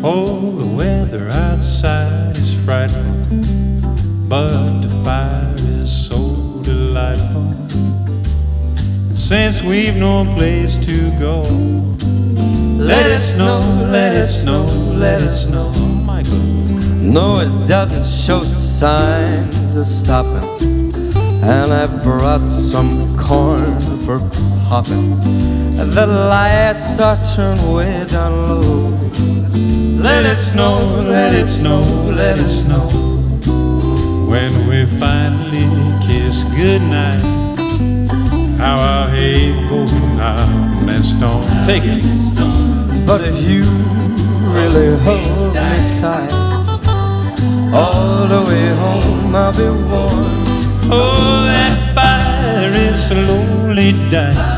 Oh, the weather outside is frightful, but the fire is so delightful. And since we've no place to go, let it snow, let it snow, let it snow, Michael. No, it doesn't show signs of stopping, and I've brought some corn for popping. The lights are turned way down low. Let it snow, let it snow, let it snow. When we finally kiss goodnight, how I hate going out in that storm. Take it. But if you really hold me tight, all the way home I'll be warm. Oh, that fire is slowly dying.